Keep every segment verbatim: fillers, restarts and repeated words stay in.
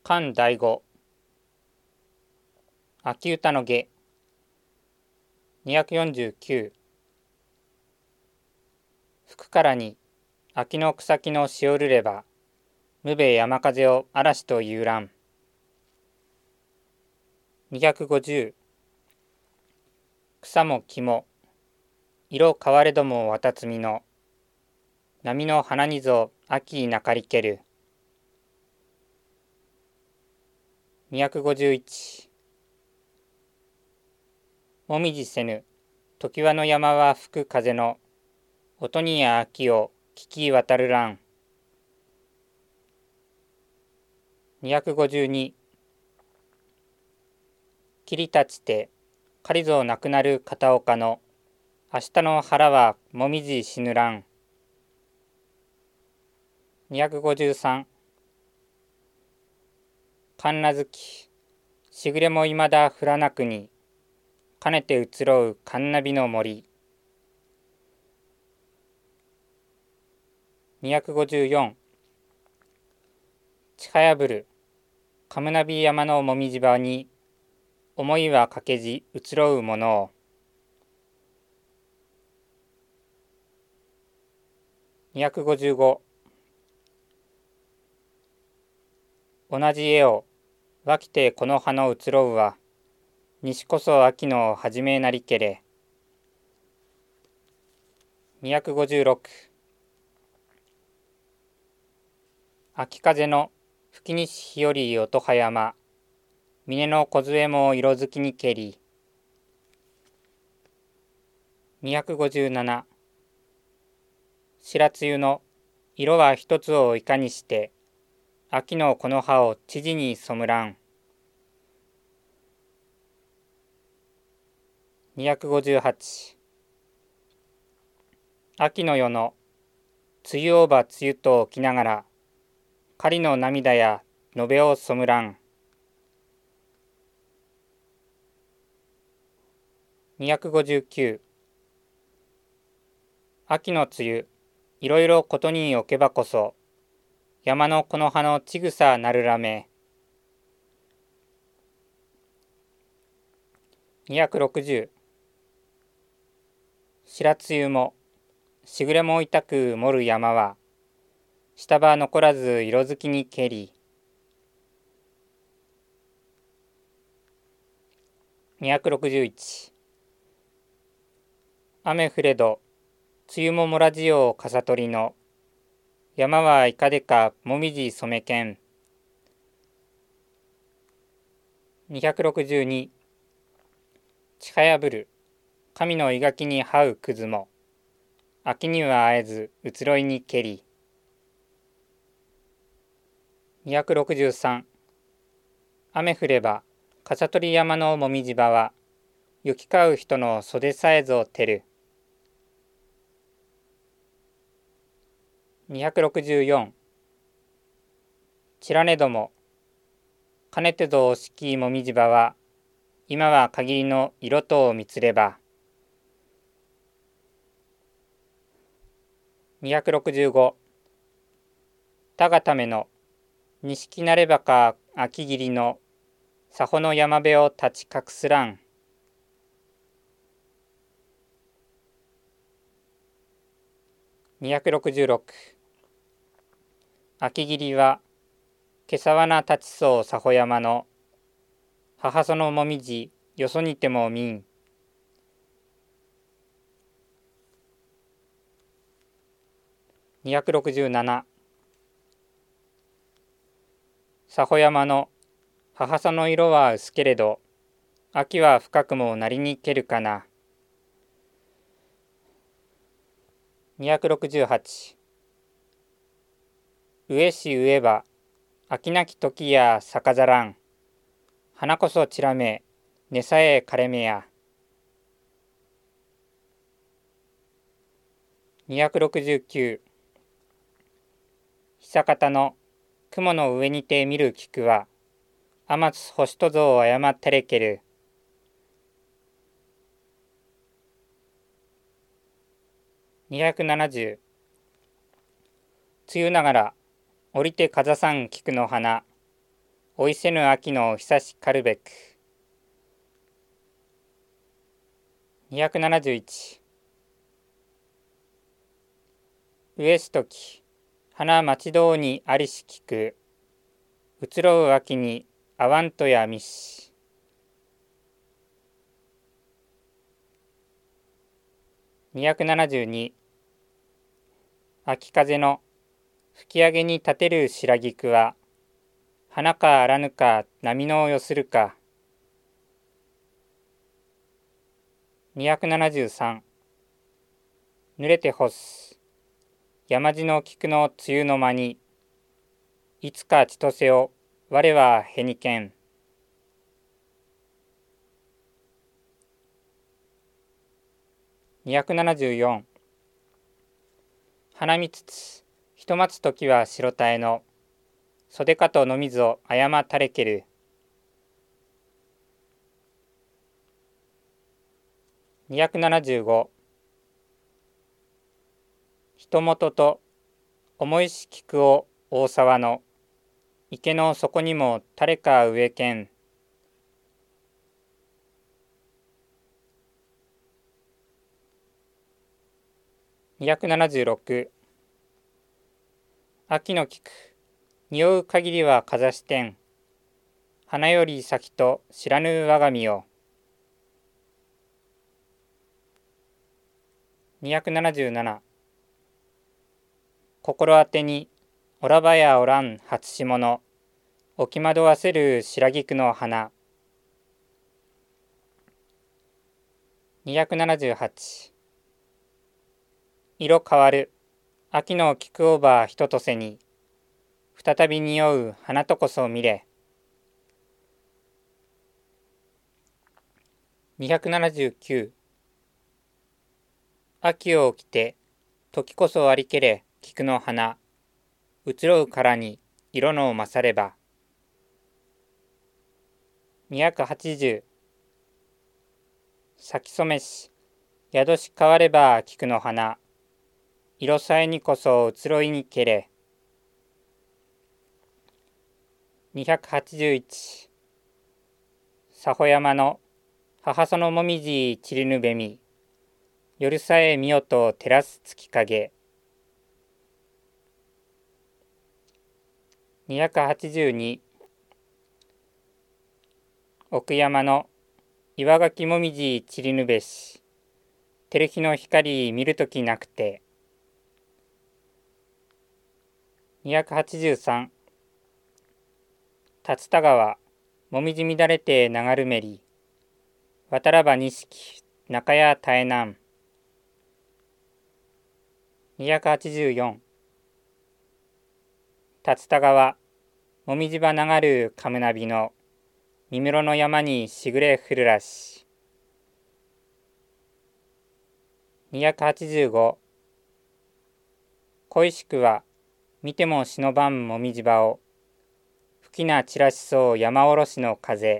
漢第五秋歌の下にひゃくよんじゅうきゅう吹くからに秋の草木のしおるれば無べ山風を嵐というらんにひゃくごじゅう草も木も色変われどもわたつみの波の花にぞ秋なかりけるにひゃくごじゅういちもみじせぬ常盤の山は吹く風の音にや秋を聞き渡るらんにひゃくごじゅうに霧立ちて狩りぞなくなる片岡の明日の腹はもみじ死ぬらんにひゃくごじゅうさん神無月しぐれもいまだ降らなくにかねて移ろう神ナビの森にひゃくごじゅうよんちはやぶるカムナビ山のもみじ場に思いはかけじ移ろうものをにひゃくごじゅうご同じ絵をわきてこの葉の移ろうは西こそ秋の始めなりけれにひゃくごじゅうろく秋風の吹き西日より音羽山峰の梢も色づきにけりにひゃくごじゅうなな白露の色は一つをいかにして秋のこの葉を知事に染らんにひゃくごじゅうはち秋の夜の梅雨おば梅雨と起きながら狩りの涙やのべを染らんにひゃくごじゅうきゅう秋の梅雨いろいろことにおけばこそ山のこの葉のちぐさなるらめにひゃくろくじゅう白露もしぐれも痛くもる山は下場残らず色づきにけりにひゃくろくじゅういち雨降れど梅雨ももらじようかさとりの山はいかでかもみじ染めけんにひゃくろくじゅうにちはやぶる神のいがきに這うくずも秋には会えず移ろいにけりにひゃくろくじゅうさん雨降ればかさとり山のもみじ場は行き交う人の袖さえぞ照るにひゃくろくじゅうよんちらねどもかねてぞおしきもみじ場は今は限りの色とを見つればにひゃくろくじゅうごたがための錦なればか秋霧のさほの山辺を立ち隠すらんにひゃくろくじゅうろく秋霧はけさわな立ちそうさほ山の母そのもみじよそにてもみんにひゃくろくじゅうななさほ山の母さの色は薄けれど秋は深くもなりにけるかなにひゃくろくじゅうはち上し上は秋なき時や咲かざらん花こそちらめ根さえ枯れめやにひゃくろくじゅうきゅう久方の雲の上にて見る菊は天津星とぞを誤ってれけるにひゃくななじゅう梅雨ながら降りてかざさん菊の花おいせぬ秋の久しかるべく。にひゃくななじゅういち。上しとき、花待ちどうにありしきく、移ろう秋にあわんとやみし。にひゃくななじゅうに。秋風の吹き上げに立てる白菊は、花かあらぬか波のよするか。にひゃくななじゅうさん。濡れて干す。山地の菊の梅雨の間に、いつか千歳を我はへにけん。にひゃくななじゅうよん。花見つつ、ひと待つ時は白たえの、袖かとのみぞあやまたれける。にひゃくななじゅうご。ひともとと重いし菊を大沢の、池の底にも誰か植えけん。にひゃくななじゅうろく。秋の菊、匂う限りはかざしてん。花より先と知らぬ我が身を。にひゃくななじゅうなな。心当てにおらばやおらん初霜の、置き惑わせる白菊の花。にひゃくななじゅうはち。色変わる秋の菊おばひととせに、再び匂う花とこそ見れ。にひゃくななじゅうきゅう。秋を来て時こそありけれ菊の花、移ろうからに色の勝れば。にひゃくはちじゅう。咲き染めし宿し変われば菊の花、色さえにこそ移ろいにけれ。にひゃくはちじゅういち。佐保山の母そのもみじ散りぬべみ、夜さえ見よと照らす月影。にひゃくはちじゅうに。奥山の岩垣もみじ散りぬべし、照る日の光見るときなくて。にひゃくはちじゅうさん。竜田川、もみじ乱れて流るめり、渡らば錦、中や絶えなん。にひゃくはちじゅうよん。竜田川、もみじば流るかむなびの、三室の山にしぐれ降るらし。にひゃくはちじゅうご。恋しくは、見てもしのばんもみじばを、吹きな散らしそう山おろしの風。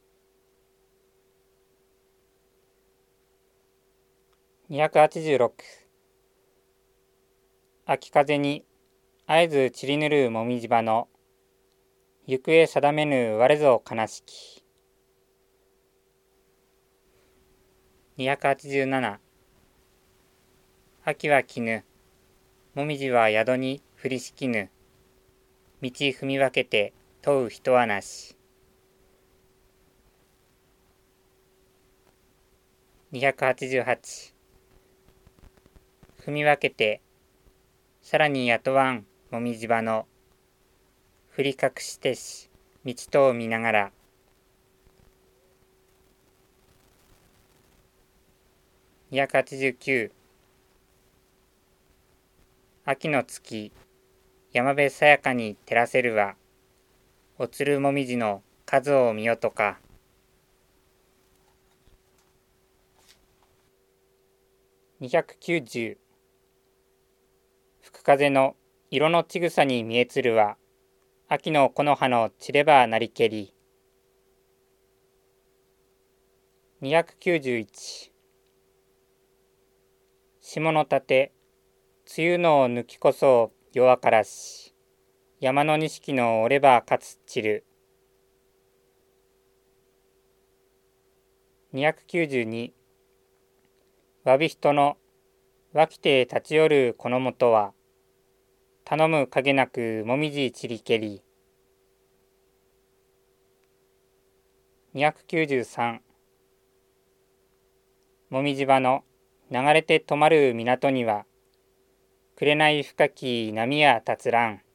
にひゃくはちじゅうろく。秋風にあえず散りぬるもみじばの、行方定めぬ我ぞ悲しき。にひゃくはちじゅうなな。秋は絹、もみじは宿に降りしきぬ、道踏み分けて問う人はなし。にひゃくはちじゅうはち。踏み分けてさらに雇わんもみじばの、振り隠してし道とを見ながら。にひゃくはちじゅうきゅう。秋の月、山辺さやかに照らせるは、おつるもみじの数を見よとか。にひゃくきゅうじゅう。吹く風の色のちぐさに見えつるは、秋の木の葉の散ればなりけり。にひゃくきゅうじゅういち。霜の盾、梅雨の抜きこそ弱からし、山の錦の折ればかつ散る。 にひゃくきゅうじゅうにわび人のわきて立ち寄るこのもとは頼む影なくもみじちりけり。にひゃくきゅうじゅうさんもみじ場の流れて止まる港には紅深き波や立つらん。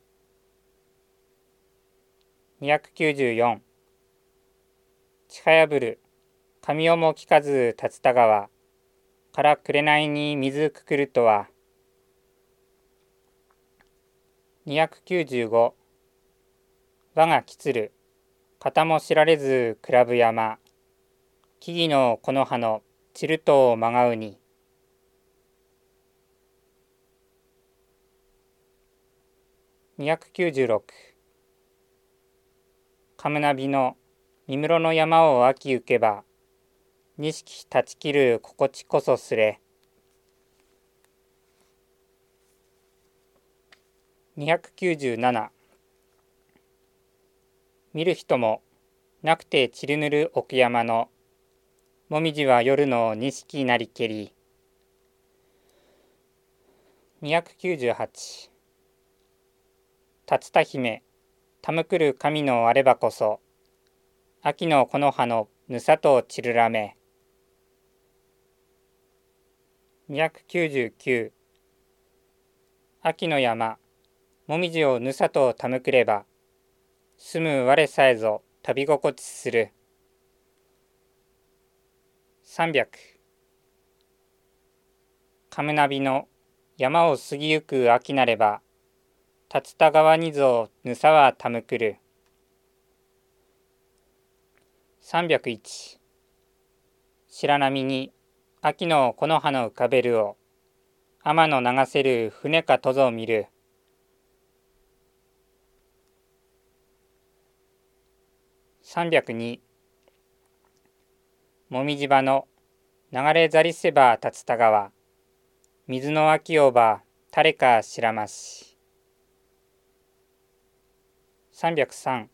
にひゃくきゅうじゅうよんちはやぶる神代も聞かず竜田川から紅に水くくるとは。にひゃくきゅうじゅうご我がきつる方も知られずクラブ山木々のこの葉の散るとまがうに。にひゃくきゅうじゅうろくカムナビの三室の山を秋受けば錦断ち切る心地こそすれ。にひゃくきゅうじゅうなな見る人もなくて散りぬる奥山のもみじは夜の錦なりけり。にひゃくきゅうじゅうはち竜田姫たむくる神のあればこそ秋のこの葉のぬさと散るらめ。にひゃくきゅうじゅうきゅう秋の山もみじをぬさとたむくれば住む我さえぞ旅心地する。さんびゃくカムナビの山を過ぎゆく秋なれば竜田川にぞぬさはたむくる。さんびゃくいち白波に秋のこの葉の浮かべるを天の流せる船かとぞ見る。さんびゃくにもみじ場の流れざりせば竜田川水の秋をば誰か知らまし。さんびゃくさん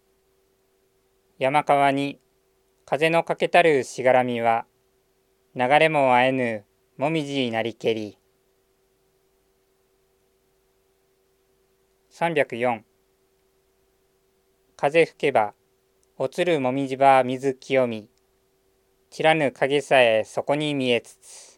山川に風のかけたるしがらみは流れもあえぬもみじなりけり。さんびゃくよん風吹けばおつるもみじば水清み散らぬ影さえそこに見えつつ。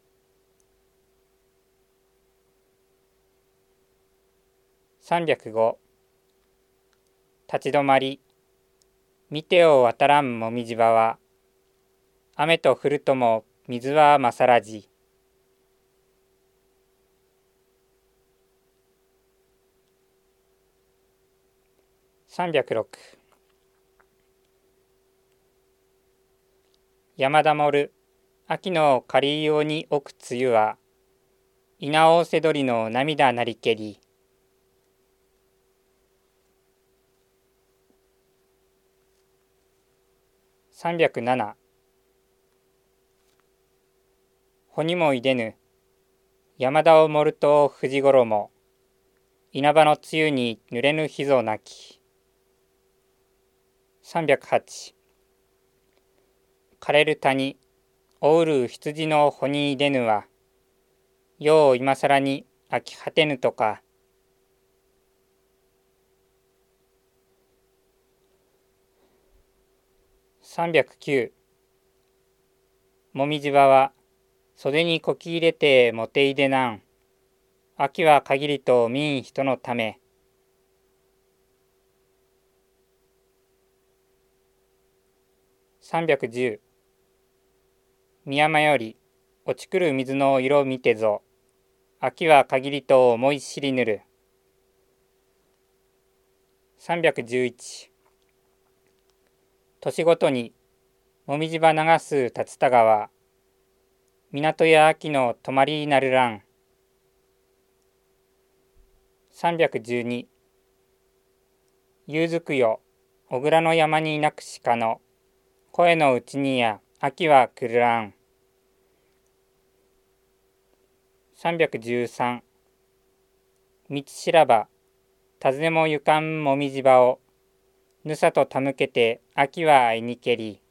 さんびゃくご立ち止まり見てを渡らんもみじ場は雨と降るとも水はまさらじ。さんびゃくろく山田もる秋の狩り用に置く梅雨は稲尾せどりの涙なりけり。さんびゃくなな穂にもいでぬ山田をもると藤ごろも稲葉の梅雨に濡れぬ日ぞなき。さんびゃくはち枯れる谷おうる羊の穂にいでぬはよう今さらに飽き果てぬとか。さんびゃくきゅうもみじ場は袖にこき入れてもていでなん秋は限りと民人のため。さんびゃくじゅう宮山より落ちくる水の色見てぞ秋は限りと思い知りぬる。さんびゃくじゅういち年ごとにもみじ場流す竜田川港や秋の泊まりなるらん。さんびゃくじゅうに夕づくよ小倉の山になくしかの声のうちにや秋は来るらん。さんびゃくじゅうさん道しらば尋ねもゆかんもみじ場をぬさとたむけて秋はあいにけり。